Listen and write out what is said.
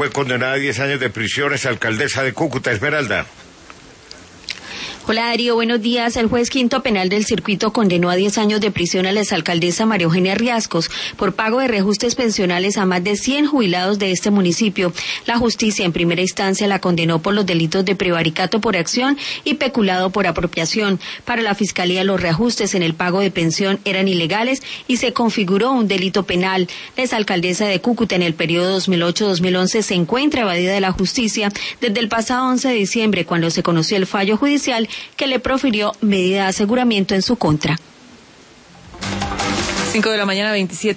Fue condenada a 10 años de prisión, es alcaldesa de Cúcuta. Esmeralda. Hola Darío, buenos días. El juez quinto penal del circuito condenó a 10 años de prisión a la exalcaldesa María Eugenia Riascos por pago de reajustes pensionales a más de 100 jubilados de este municipio. La justicia en primera instancia la condenó por los delitos de prevaricato por acción y peculado por apropiación. Para la fiscalía los reajustes en el pago de pensión eran ilegales y se configuró un delito penal. La exalcaldesa de Cúcuta en el periodo 2008-2011 se encuentra evadida de la justicia desde el pasado 11 de diciembre cuando se conoció el fallo judicial que le profirió medida de aseguramiento en su contra. 5 de la mañana, 27